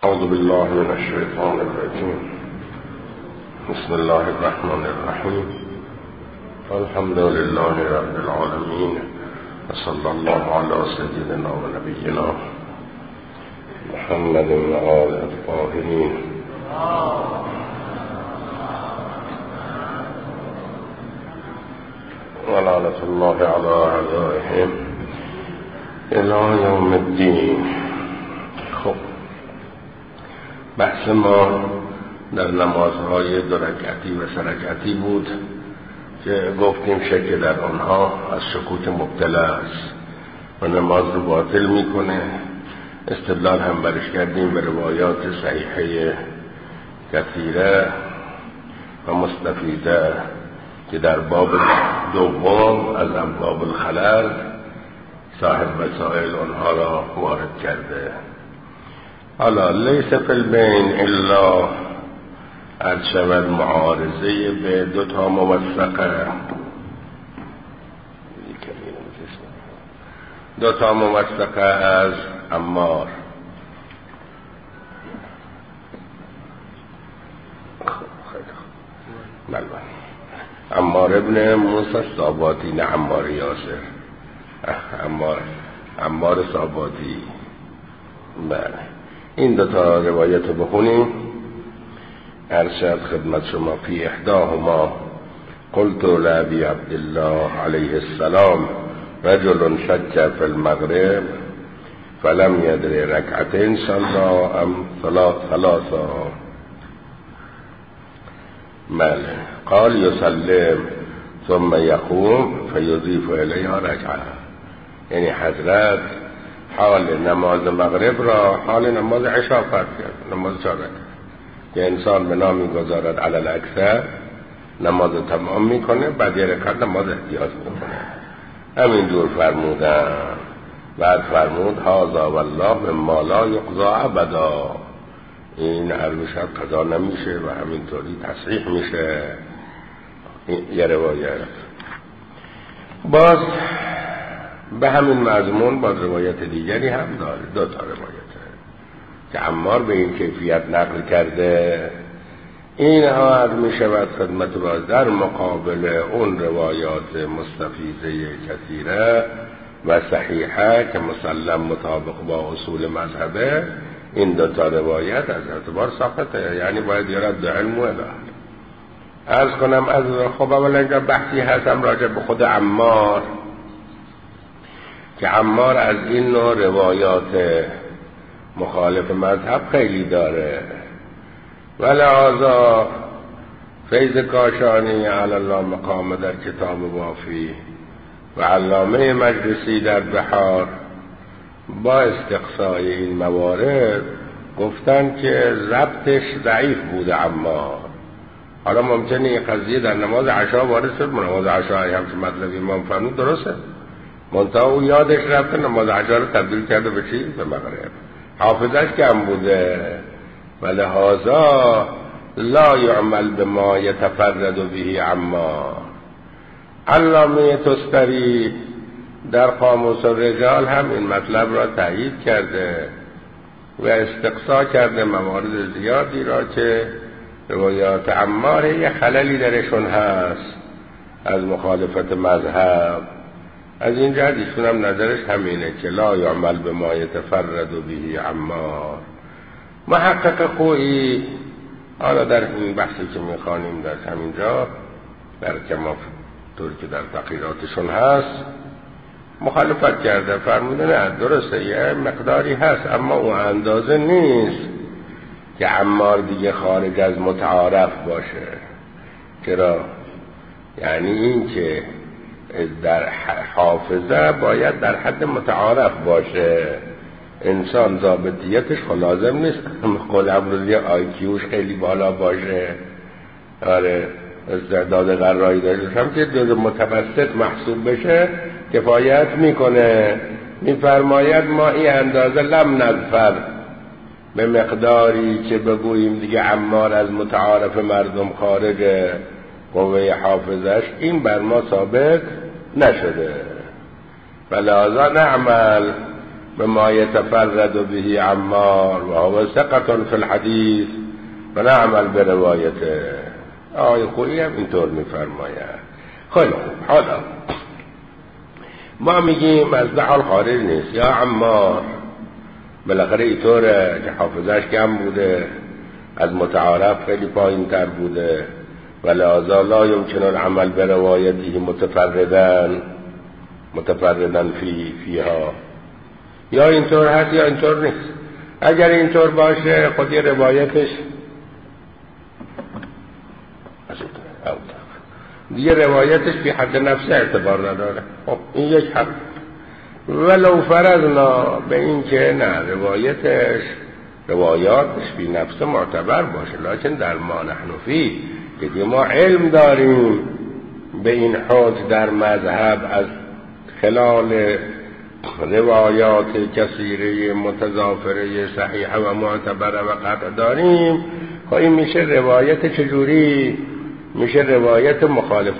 اعوذ بالله من الشیطان الرجیم. بسم الله الرحمن الرحیم. الحمد لله رب العالمین و صلی الله علی سیدنا و نبینا محمد و آله الطاهرین. و لعنة الله علی اعدائهم الی یوم الدین. خب، بحث ما در نمازهای 2 رکعتی و 3 رکعتی بود که گفتیم شک در آنها از شکوک مبتلا است و نماز رو باطل میکنه. استدلال هم برش کردیم به روایات صحیحه کثیره و مستفیده که در باب دوم از ابواب الخلل صاحب وسائل آنها را وارد کرده. حالا لیس فی البین الا ارشد معارضه به 2 موثقه، 2 موثقه از عمار. عمار ابن موسی الصاباتی، نه عمار یاسر، عمار صاباتی. بله، این 2 روایت رو بخونیم. ارشد خدمت شما فی احداهما قلت لابی عبدالله علیه السلام رجل شک فی المغرب فلم یدر رکعتین صلی ام ثلاثا. بله، قال یسلم ثم یقوم فیضیف الیها رکعه. یعنی حضرت حال نماز مغرب را حال نماز عشا فرض کرد، نماز 4 رکعت که انسان به نامی گذارد علی الاکثر نماز تمام میکنه، بعد 1 رکعت نماز احتیاط میکنه. همین جور فرمودن. بعد فرمود هذا والله مما لا یقضى ابدا. این هر شب قضا نمیشه و همینطوری تصحیح میشه. یه روایت باز به همین مضمون باز روایت دیگری هم داره، 2 روایته که عمار به این کیفیت نقل کرده. این عرض می شود خدمت باز در مقابل اون روایات مستفیضه کثیره و صحیحه که مسلم مطابق با اصول مذهبه. این 2 روایت از اعتبار ساقطه، یعنی باید یارد دو علم و اله. عرض کنم از خب اولا اینجا بحثی هستم راجع به خود عمار که عمار از این نوع روایات مخالف مذهب خیلی داره و لذا فیض کاشانی علی الله مقام در کتاب وافی و علامه مجلسی در بحار با استقصای این موارد گفتن که ضبطش ضعیف بوده عمار. حالا ممکنه این قضیه در نماز عشا وارد شد، نماز عشا همچه مطلب امام فرمود درسته، منتها او یادش رفته نماز عشا رو تبدیل کرده به چی؟ به مغرب. حافظش کم بوده و لحاظا لا یعمل به ما یتفرد به عمار. علامه تستری در قاموس الرجال هم این مطلب را تایید کرده و استقصا کرده موارد زیادی را که روایات عمار یه خللی درشون هست از مخالفت مذهب. از این جهت ایشون هم نظرش همینه که لا یعمل به ما یتفرد به عمار. محقق خویی حالا در این بحثی که میخوانیم در همینجا در کماف طور که در تقریراتشون هست مخالفت کرده، فرموده نه درسته یه مقداری هست اما اون اندازه نیست که عمار دیگه خارج از متعارف باشه. چرا؟ یعنی این که در حافظه باید در حد متعارف باشه. انسان ضابطیتش لازم نیست قول امروزی آیکیوش خیلی بالا باشه، آره استعداد قرایی داشته، هم که متوسط محسوب بشه کفایت میکنه. میفرماید ما این اندازه لم نظفر به مقداری که بگوییم دیگه عمار از متعارف مردم خارج قوه حافظش، این بر ما ثابت نشده. فلذا نعمل بما يتفرد به عمار وهو ثقة في الحديث فنعمل بروايته. آقای خویی هم اینطور میفرماید. خیلی خوب، حالا ما میگیم از ده حال خارج نیست. یا عمار بالاخره اینطوره که حافظش کم بوده، از متعارف خیلی پایین تر بوده، ولذا لا يمكن العمل بروايته متفرداً فيها. یا اینطور هست یا اینطور نیست. اگر اینطور باشه خود یه روایتش دیگه روایتش فی حد نفسه اعتبار نداره. خب این یک حق. ولو فرضنا به این که نه روایاتش فی نفسه معتبر باشه، لکن در ما نحن فی که ما علم داریم به این حد در مذهب از خلال روایات کثیره متضافره صحیحه و معتبره و قطع داریم. خب این میشه روایت چجوری؟ میشه روایت مخالف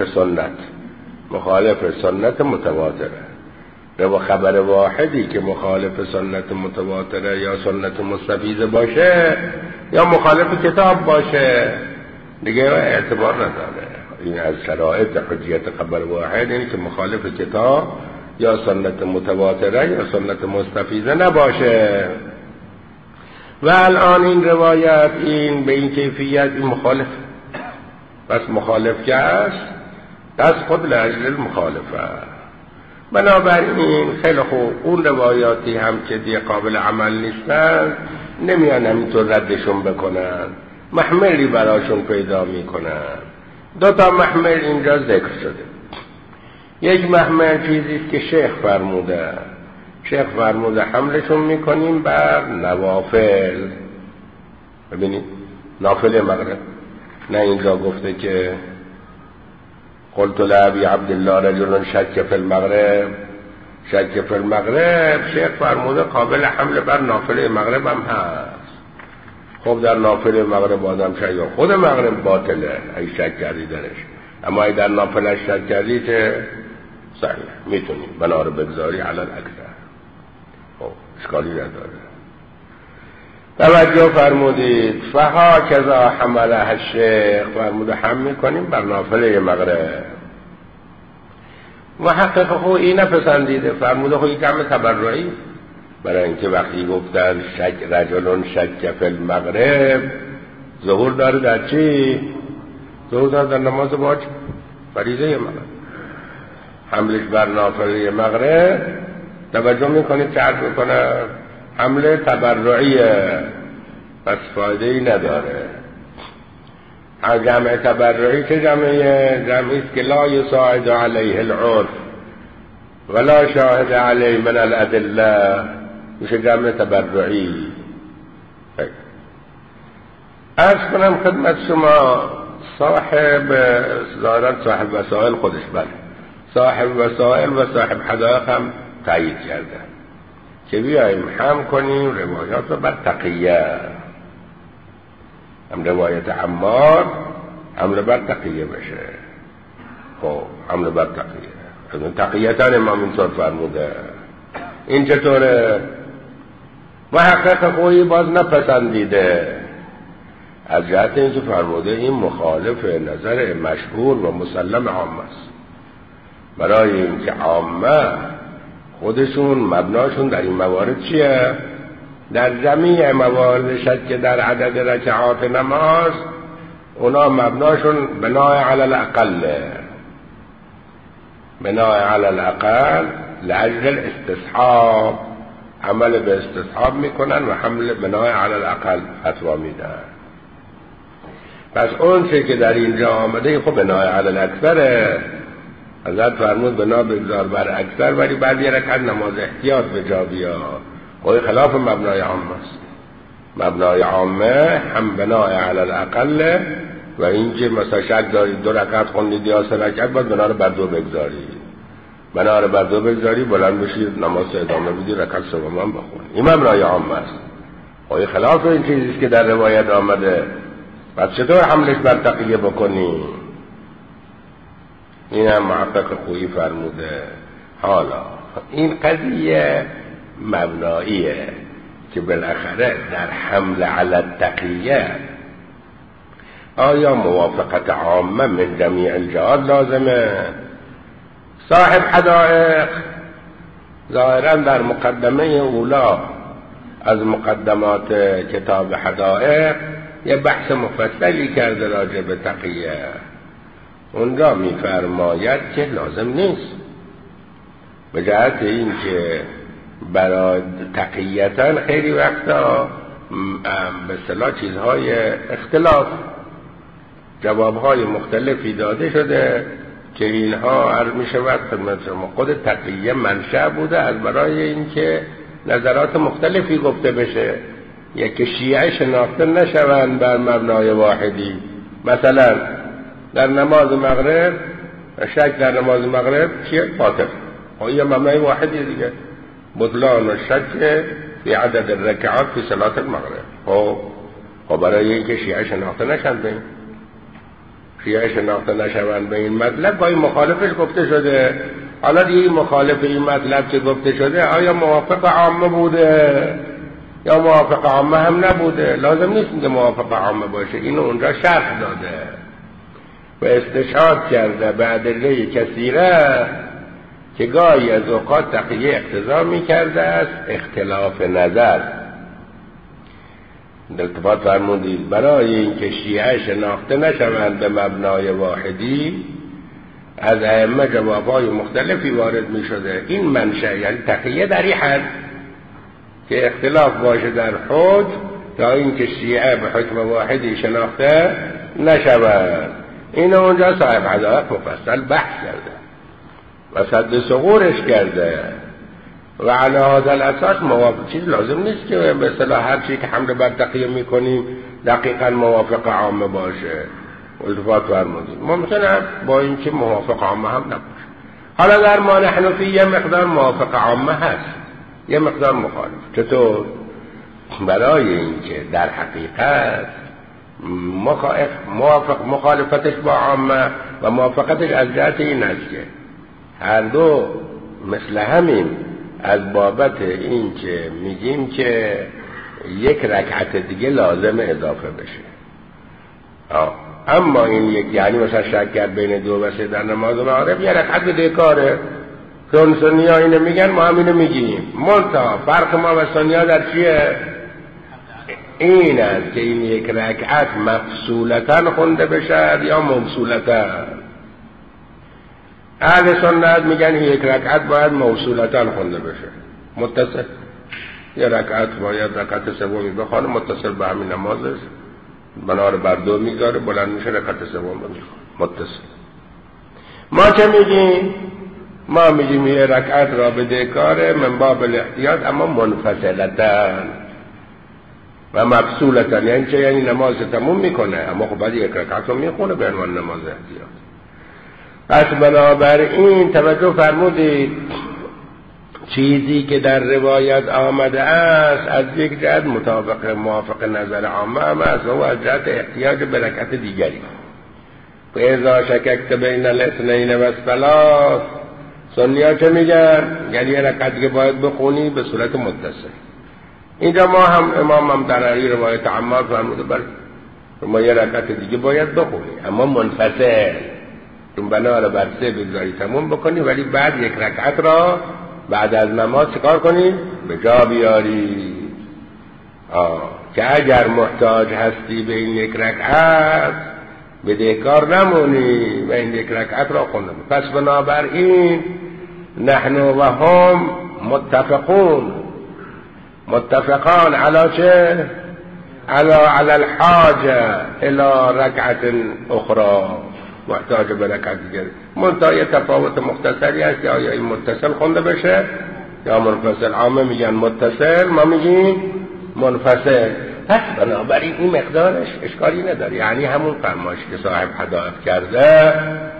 سنت متواتره. رو خبر واحدی که مخالف سنت متواتره یا سنت مستفیضه باشه یا مخالف کتاب باشه دیگه اعتبار نداره. این از شرایط حجیت خبر واحد اینه که مخالف کتاب یا سنت متواتره یا سنت مستفیضه نباشه. و الان این روایت این به این کیفیت این مخالف، بس مخالف که است از خود لاجل المخالفه. بنابراین خیلی خوب اون روایاتی هم که دیگه قابل عمل نیستن نمیان همینطور ردشون بکنن، محملی براشون پیدا میکنن. دو تا محمل اینجا ذکر شده. یک محمل چیزیست که شیخ فرموده حملشون میکنیم بر نوافل. ببینید نافل مغرب، نه اینجا گفته که قلت لابی عبدالله رجل شک فی المغرب. شیخ فرموده قابل حمل بر نافله مغرب هم هست. خب در نافله مغرب آدم شک، خود مغرب باطله ای شک کردی درش، اما ای در نافله شک کردی که صحیح میتونی بنا رو بگذاری علی الاکثر. خب اشکالی نداره. توجه فرمودید. فها کذا حمله الشیخ، فرموده حمل میکنیم بر نافله مغرب. محقق خویی نپسندیده، فرموده خویی جمع تبرعی، برای اینکه وقتی گفتن رجلون شک فی المغرب ظهور داره در چی؟ ظهور داره در نماز واجب فریضه مغرب. حملش بر نافله مغرب توجه میکنید چه عرض میکنه؟ حمله تبرعیه، پس فایده ای نداره. جمع تبرعی چه جمعیه؟ جمعی است که لا یساعد علیه العرف ولا شاهد علیه من الادله، میشه جمع تبرعی. عرض کنم خدمت شما صاحب وسائل خودش، بله صاحب وسائل و صاحب حدائق هم تایید کرده که بیاییم هم کنیم روایات رو بر تقیه، هم روایت عمار حمله بر تقیه بشه. خب حمله بر تقیه، تقیه‌تان امام اینطور فرموده. این چطوره؟ محقق خویی باز نپسندیده از جهت اینکه فرموده این مخالف نظر مشهور و مسلم عامه است. برای اینکه عامه خودشون مبناشون در این موارد چیه؟ در جمیع موارد شک در عدد رکعات نماز اونا مبناشون بنای علی الاقل لأجل استصحاب، عمل به استصحاب میکنن و حمل بنای علی الاقل فتوا میدن. پس اون چه که در اینجا آمده خب بنای علی الاکثره. حضرت فرمود بنا بگذار بر اکثر، ولی بعد یه رکعت نماز احتیاط به جا بیا. خب خلاف مبنای عامه است. مبنای عامه هم بنای علی الاقل و اینکه مثلا شک دارید 2 رکعت خوندید یا 3 رکعت باید بنا رو بر 2 بگذاری. بنا رو بر 2 بگذاری، بلند بشید نماز ادامه بدی، رکعت سوم هم بخونید. این مبنای عامه است. خب خلاف این چیزی که در روایت آمده. پس چطور حملش بر تقیه بکنی؟ این هم محقق خویی فرموده. حالا این قضیه مبناییه که بالاخره در حمل علی التقیه آیا موافقت عامه من جمیع الجهات لازمه؟ صاحب حدائق ظاهرا در مقدمه اولا از مقدمات کتاب حدائق یه بحث مفصلی کرده راجع به تقیه. اونجا میفرماید که لازم نیست، به جهت این که برای تقییتن خیلی وقتا به اصطلاح چیزهای اختلاف جوابهای مختلفی داده شده که اینها عرض می شود خدمت شما خود تقیه منشأ بوده از برای اینکه نظرات مختلفی گفته بشه، یک شیعه شناخته نشوند بر مبنای واحدی. مثلا در نماز مغرب شک در نماز مغرب چیه؟ باطل. یه مبنای واحدی دیگه، بطلان و شک فی عدد الرکعات فی صلاة المغرب. خب برای اینکه شیعه شناخته نشوند به این شیعه شناخته نشوند به این مطلب با این مخالفش گفته شده. حالا دیگه مخالف این مطلب که گفته شده آیا موافق عامه بوده یا موافق عامه هم نبوده؟ لازم نیست که موافق عامه باشه. اینو اونجا شرح داده و استشهاد کرده به ادله کثیره که گاهی از اوقات تقیه اقتضا می‌کرده است اختلاف نظر. التفات فرمودید برای اینکه شیعه شناخته نشوند به مبنای واحدی از ائمه جوابهای مختلفی وارد می شده. این منشأ یعنی تقیه در این حد که اختلاف باشه در حکم تا اینکه شیعه به حکم واحدی شناخته نشوند. این اونجا صاحب حدائق مفصل بحث کرده و صد ثغورش کرده و علی هذا الاساس موافق چیز لازم نیست که به اصطلاح هر چی که حمله بر تقیه میکنیم دقیقا موافق عامه باشه. التفات فرمودید ممکنه با اینکه موافق عامه هم نباشه. حالا در ما حنفی یه مقدار موافق عامه هست، یه مقدار مخالف. چطور؟ برای اینکه در حقیقت مخالفتش با عامه و موافقتش از جهت این است که هر دو مثل همین از بابت این که میگیم که یک رکعت دیگه لازم اضافه بشه. اما این یک یعنی مثلا شک کرد بین 2 و 3 در نماز مغرب یه رکعت دیگه کاره. چون سنی ها اینو میگن ما هم اینو میگیم. منتها فرق ما و سنی ها در چیه؟ این است که این یک رکعت مفصولتاً خونده بشه یا موصولتاً. اهل سنت میگن یک رکعت باید موصولتاً خونده بشه، متصل. یه رکعت باید رکعت سومی بخونه متصل به همین نمازش، بنار بر 2 میذاره بلند میشه رکعت سوم میخونه متصل. ما چه میگیم؟ ما میگیم یه رکعت را بده کاره من باب الاحتیاط اما منفصلتاً و مفصولتاً. یعنی چه؟ یعنی نماز تموم میکنه اما خب بعد یک رکعت رو میخونه به عنوان نماز احتیاط. پس بنابراین توجه فرمودید چیزی که در روایت آمده است از یک جهت موافق نظر عامه هم است و از جهت احتیاج به رکعت دیگری. و اذا شککت بین الاثنین و الثلاث، سنی ها چه میگن؟ یعنی یه رکعت دیگه باید بخونی به صورت متصل. اینجا ما هم امام هم در این روایت عمار فرموده بر ما یه رکعت دیگه باید بخونی اما منفصل، چون بنا رو بر 3 بگذاری تموم بکنی ولی بعد یک رکعت را بعد از نماز چکار کنی؟ به جا بیاری. که اگر محتاج هستی به این یک رکعت بدهکار نمونی و این یک رکعت را خوندم. پس بنابراین نحن و هم متفقان علی چه؟ علی الحاجه الى رکعت اخرى، محتاج به رکعت دیگر. منتها تفاوت مختصری است که آیا این متصل خونده بشه یا منفصل. عامه میگن متصل، ما میگیم منفصل. پس بنابراین این مقدارش اشکالی نداره. یعنی همون فرمایشی که صاحب حدائق کرده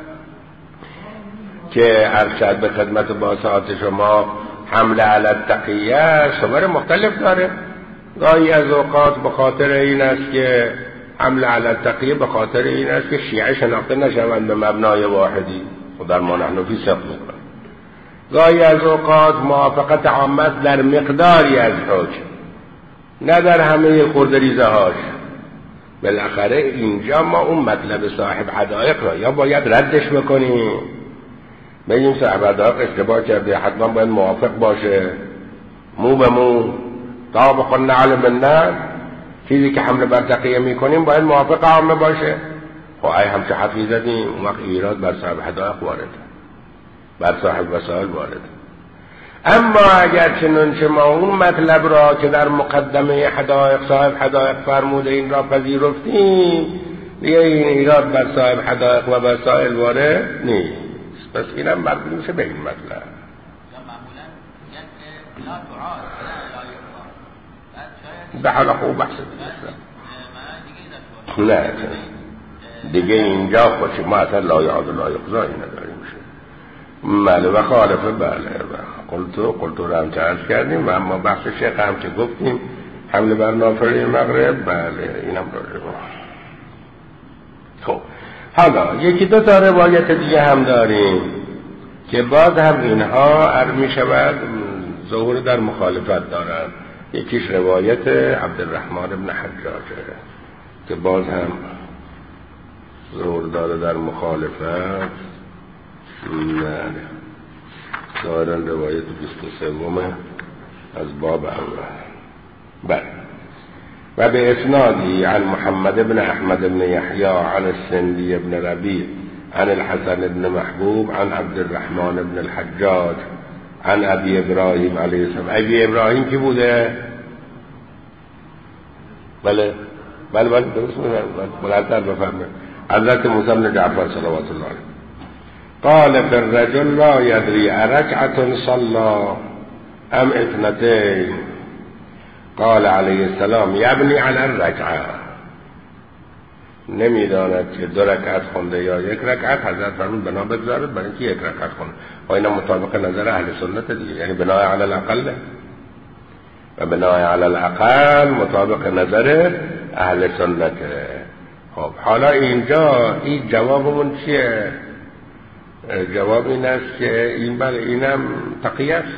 که ارشد به خدمت باسات شما حمله علی التقیه صور مختلف داره. گاهی از اوقات به خاطر این است که حمله علی التقیه به خاطر این است که شیعه شناخته نشوند به مبنای واحدی و در ما حنفی ثبت میکنن. گاهی از اوقات موافقت عامه است در مقداری از حکم، نه در همه خردریزه هاش. بالاخره اینجا ما اون مطلب صاحب حدائق را یا باید ردش بکنیم، بگیم صاحب حدائق اشتباه کرده، حتما باید موافق باشه، مو به مو طابق النعل بالنعل، چیزی که حمله بر تقیه میکنیم باید موافق عامه باشه. خب ای همچه حرفی زدیم، اون وقت ایراد بر صاحب حدائق وارد، بر صاحب وسائل وارد. اما اگر چنانچه ما اون مطلب را که در مقدمه حدائق صاحب حدائق فرموده این را پذیرفتیم، دیگه این ایراد بر صاحب حدائق و وسائل وارد نیست. پس اینم مربوط میشه به این مطلب. به حال خوب بحث نه دیگه اینجا خوشی ما اصلا لا یعاد لا یقضایی نداریم. بله و خالفه بله قلتو رو هم چرز کردیم و اما بحث شیخ هم که گفتیم حمله بر نافره مغرب، بله اینم راجع با. خب حالا یکی دو تا روایت دیگه هم داریم که باز هم اینها می شود ظهور در مخالفت دارن. یکیش روایت عبدالرحمن بن حجاجه که باز هم ظهور داره در مخالفت. نه دارن روایت 23 از باب اول. بله و به اسنادی عن محمد بن احمد بن يحيى عن السندي بن ربيع عن الحسن بن محبوب عن عبد الرحمن بن الحجاج عن ابي ابراهيم عليه السلام. ابي ابراهيم کی بوده؟ بله درست میگم، بلندتر بفرمایید. حضرت موسی بن جعفر صلوات الله علیه قال في الرجل لا يدري أركعة صلى أم اثنتين قال عليه السلام يبني على الركعة. نمیداند که 2 رکعت خونده یا 1 رکعت. حضرت فرمود بنا بگذارد برای اینکه 1 رکعت خونده. و اینا مطابق نظر اهل سنت دیگه، یعنی بنای علی الاقل و بنای علی الاقل مطابق نظر اهل سنت. خب حالا اینجا این جوابمون چیه؟ جواب این است که این بله اینم تقیه است.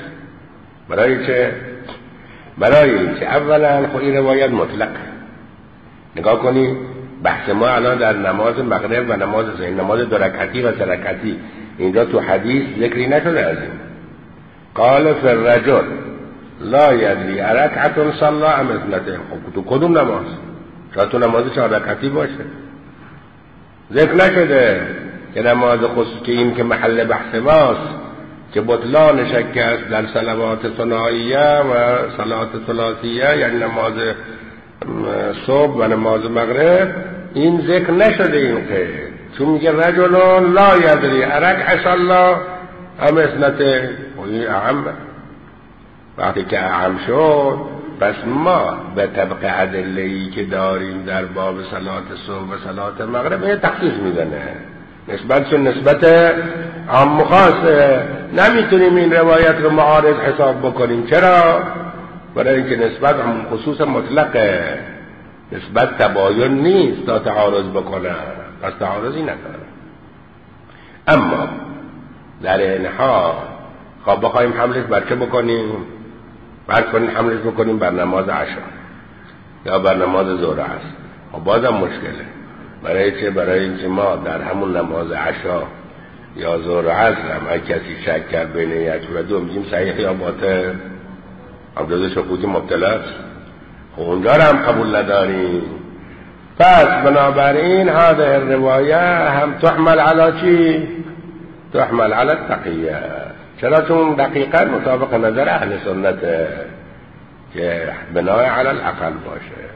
برای چه اولا خب این روایت مطلق. نگاه کنی بحث ما الان در نماز مغرب و نماز 2 رکعتی و 3 رکعتی، اینجا تو حدیث ذکری نشده از این. قال فی الرجل لا یدری ارکعة صلی ام اثنتین. خب تو کدوم نماز؟ شاید تو نماز 4 رکعتی باشه، ذکر نشده که نماز خصوصی که این که محل بحث ماست که بطلان شک است در صلوات ثنائیه و صلات ثلاثیه، یعنی نماز صبح و نماز مغرب، این ذکر نشده این که چون میگه رجلون لا یدری ارکع صلی ام اثنتین. و این اعم، وقتی که اعم شد پس ما به طبق ادله‌ای که داریم در باب صلات صبح و صلات مغرب یه تخصیص میزنه. نسبت عام خاصه. نمیتونیم این روایت رو معارض حساب بکنیم. چرا؟ برای اینکه نسبت عام خصوص مطلقه، نسبت تباین نیست تا تعارض بکنه، پس تعارضی نداره. اما در این حال خب بخوایم حملش بر چه بکنیم؟ فرض کنیم حملش بکنیم بر نماز عشا یا بر نماز ظهر است. خب بازم مشکله. برای چه؟ برای اینکه ما در همون نماز عشا یا ظهر عصر هم اگه کسی شک کرد بین یک و دو میگیم صحیح یا باطل، هم جزء شکوک مبتلا است. خب اونجا رو هم قبول نداریم. پس بنابراین هذه روایه هم تحمل علی چی؟ تحمل علی التقیه. چرا؟ چون دقیقا مطابق نظر اهل سنته که بنای علی الاقل باشه.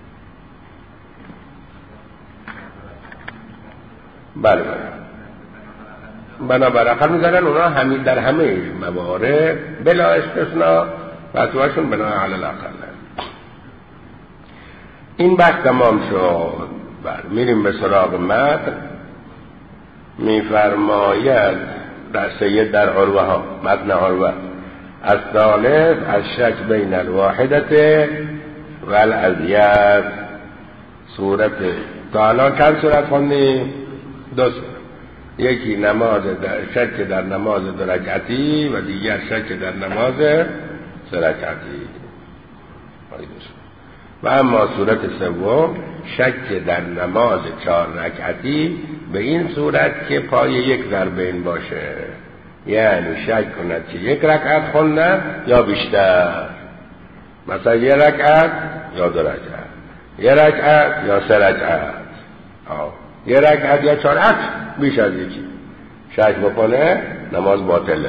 بله بنابر اقل میزنن اونا همین در همه موارد بلا استثناء فتواشون بنای علی الاقل. این بحث تمام شد. میریم به سراغ متن. میفرماید در سید در عروه ها، متن عروه، از ثالث از شک بین الواحدت و الازیاد. صورت تا الان چند صورت خوندیم؟ 2 صورت. یکی نماز شک در نماز 2 رکعتی و دیگر شک در نماز 3 رکعتی. و اما صورت سوم شک در نماز 4 رکعتی به این صورت که پای یک در بین باشه، یعنی شک کند که 1 رکعت خوندن یا بیشتر، مثلا 1 رکعت یا 2 رکعت، 1 رکعت یا 3 رکعت، 1 رکعت یا 4 رکعت، بیش از یکی شک بکنه نماز باطله.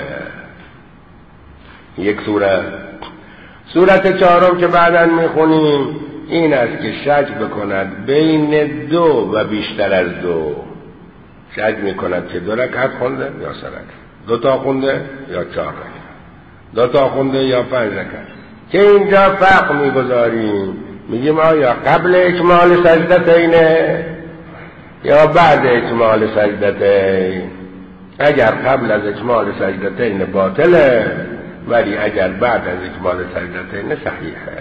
یک صورت چهارم که بعداً میخونیم این است که شک بکند بین 2 و بیشتر از 2، شک میکند که 2 رکعت خونده یا 3 رکعت، 2 تا خونده یا 4 رکعت، 2 تا خونده یا 5 رکعت، که اینجا فرق میگذاریم، میگیم آیا قبل اکمال سجدتینه یا بعد اکمال سجدتین. اگر قبل از اکمال سجدتین باطله، ولی اگر بعد از اکمال سجدتین صحیحه.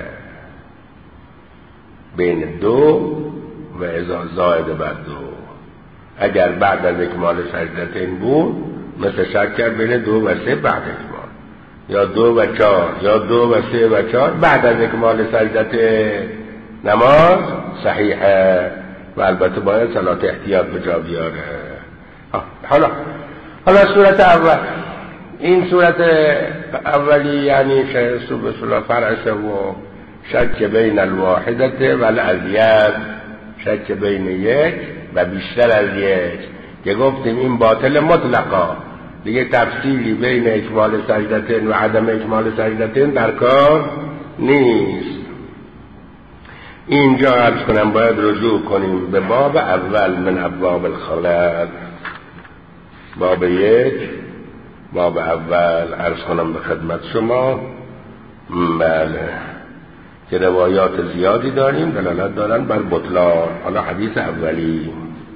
بین 2 و اذا زائد بر 2. اگر بعد از اکمال سجدتین بود مثل شک کرد بین 2 و 3 بعد اکمال، یا 2 و 4، یا 2 و 3 و 4 بعد از اکمال سجدتین، نماز صحیحه و البته باید صلات احتیاط به جا بیاره. حالا صورت اول، این صورت اولی یعنی فرع سوم شک بین الواحدت و الازید، شک بین 1 و بیشتر از 1 که گفتیم این باطل مطلقا، دیگه تفصیلی بین اکمال سجدتین و عدم اکمال سجدتین در کار نیست. اینجا عرض کنم باید رجوع کنیم به باب اول من ابواب الخلل. باب 1 باب اول عرض کنم به خدمت شما، بله، که روایات زیادی داریم دلالت دارن بر بطلان. حالا حدیث اولی،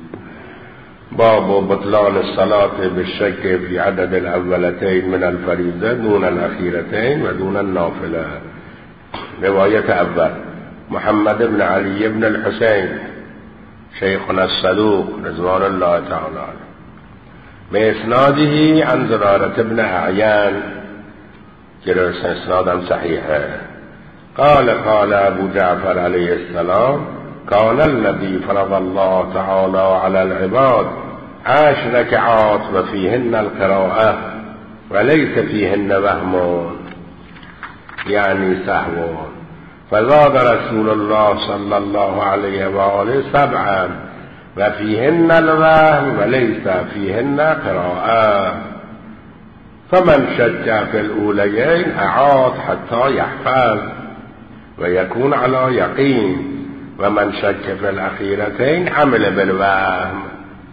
باب بطلان الصلاة بالشک فی عدد الاولتین من الفریضه دون الاخیرتین و دون النافله. روایت اول محمد بن علی بن الحسین شیخنا الصدوق رضوان الله تعالی عنه بإسناده عن زرارة بن أعيان که اسنادم صحیحه. قال ابو جعفر علیه السلام كان الذي فرض الله تعالى على العباد 10 ركعات وفيهن القراءة وليس فيهن وهم يعني سهو، فزاد رسول الله صلى الله عليه وآله 7 وفيهن الوهم وليس فيهن قراءة، فمن شك في الأوليين أعاد حتى يحفظ ويكون على يقين، ومن شك في الأخيرتين عمل بالوهم.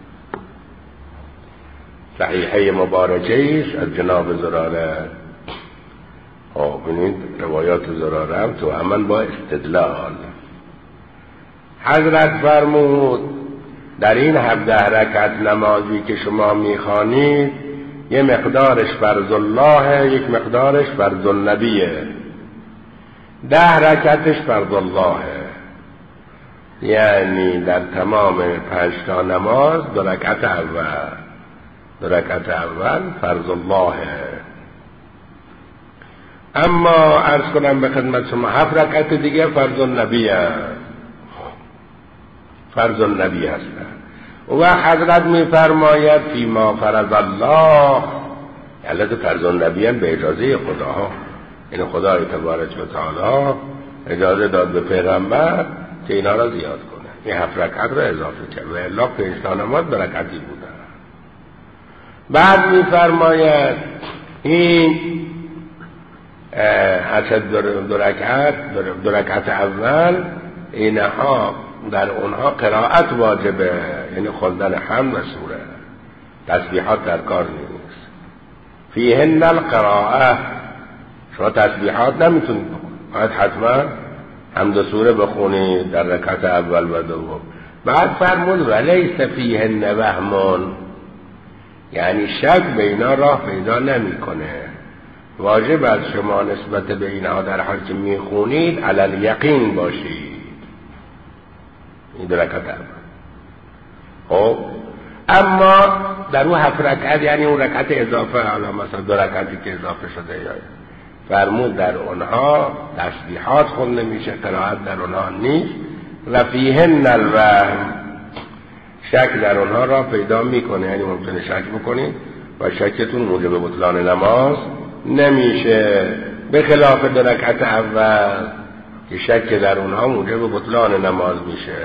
صحیحه مبارکیش از جناب زراره. ببینید روایات زراره هم تو همن با استدلال. حضرت فرمود در این 17 رکعت نمازی که شما میخوانید یه مقدارش فرض الله، یک مقدارش فرض النبیه. 10 رکعتش فرض الله، یعنی در تمام 5 تا نماز 2 رکعت اول فرض الله. اما عرض کنم به خدمت شما 7 رکعت دیگه فرض النبی هستن. و حضرت میفرماید فیما فرض الله، علت فرض النبی هم به اجازه خدا، این خدای تبارک و تعالی اجازه داد به پیغمبر که اینا را زیاد کنه، این 7 رکعت را اضافه کرد و الا 5 تا نماز 2 رکعتی بودن. بعد میفرماید این حسد 2 رکعت اول اینها در اونها قرائت واجبه، یعنی خوندن حمد و سوره، تسبیحات در کار نیست. فیهن القراءه، شما تسبیحات نمیتونید بخونید، باید حتما حمد و سوره بخونید در رکعت اول و دوم. بعد فرمود ولیس فیهن وهم، یعنی شک به اینا راه پیدا نمیکنه. واجب از شما نسبت به اینها در حال که میخونید علی الیقین باشید. این 2 رکعت اول. خب اما در اون 7 رکعت یعنی اون رکعت اضافه، حالا مثلا 2 رکعتی که اضافه شده یا فرمود در اونها تسبیحات خونده میشه، قرائت در اونها نیست. و فیهن الوهم، شک در اونها را پیدا میکنه، یعنی ممکنه شک بکنید و شکتون موجب بطلان نماز نمیشه، به خلاف 2 رکعت اول که شک در اونها موجب بطلان نماز میشه.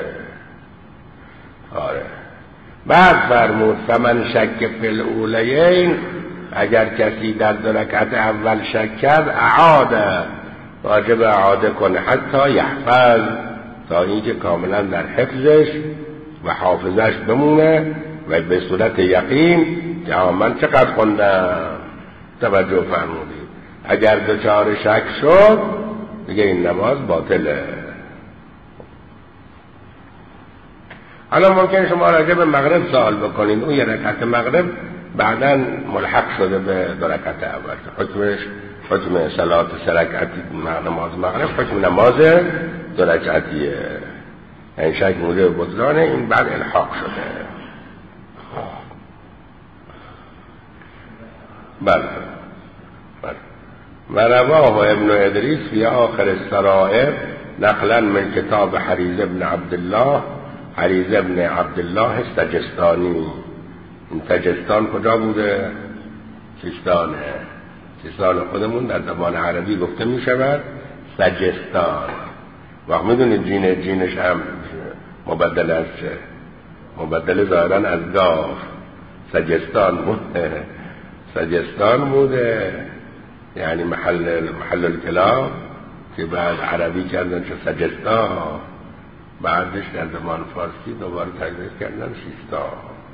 آره. بعد فرمود فمن شک فی الاولیین، اگر کسی در 2 رکعت اول شک کرد اعاده، واجب اعاده کنه حتی یحفظ، تا اینکه کاملا در حفظش و حافظش بمونه و به صورت یقین که من چقدر خوندم. توجه فرمودید اگر دچار شک شد دیگه این نماز باطله. حالا ممکن شما راجع به مغرب سوال بکنید، اون 1 رکعت مغرب بعداً ملحق شده به 2 رکعت اول، حکمش حکم صلات 3 رکعتی نماز مغرب حکم نماز 2 رکعتیه، این شک موجب بطلانه، این بعد الحاق شده. بله. و رواه ابن ادریس فی آخر السرائر نقلا من کتاب حریز ابن عبدالله، حریز ابن عبدالله سجستانی. این سجستان کجا بوده؟ سیستانه. سیستان خودمون در زبان عربی گفته می شود سجستان. وقت می دونید جینش هم مبدل از چه؟ مبدل ظاهرا از گاف. سجستان بوده، سجستان بوده، یعنی محل الکلام که بعد عربی کردن چه سجستان، بعدش در زمان فارسی دوباره تغییر کردن سیستان.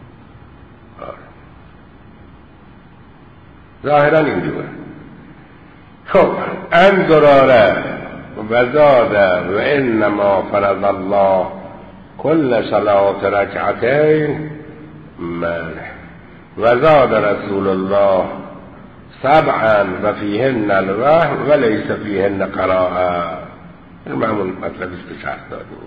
ظاهرا اینجوره. خب انظراره و زاده و انما فرض الله کل صلات رکعتین و زاد رسول الله 7 و فیهن الوهم و لیس فیهن قراءه. این معمول مطلبی است که شرح دادیم.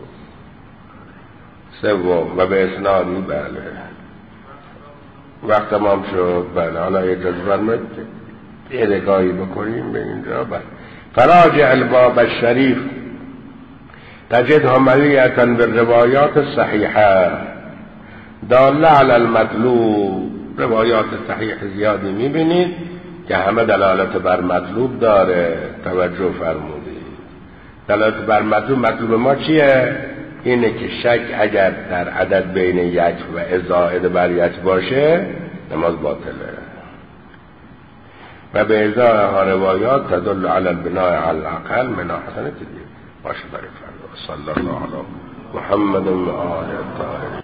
3 و به اسنادی. بله وقت تمام شد. بله حالا اجازه فرمایید یه نگاهی بکنیم به اینجا. بله فراجع الباب الشریف تجدها ملیتا بالروایات الصحیحه داله علی المطلوب. روایات صحیح زیادی میبینید که همه دلالت بر مطلوب داره. توجه فرمودید دلالت بر مطلوب ما چیه؟ اینه که شک اگر در عدد بین 1 و زائد بر 1 باشه نماز باطله. و به ازای ها روایات تدل علی البناء علی الاقل من احسن تدیر. باشه برای فرد. صلی الله علی محمد و آله الطاهرین.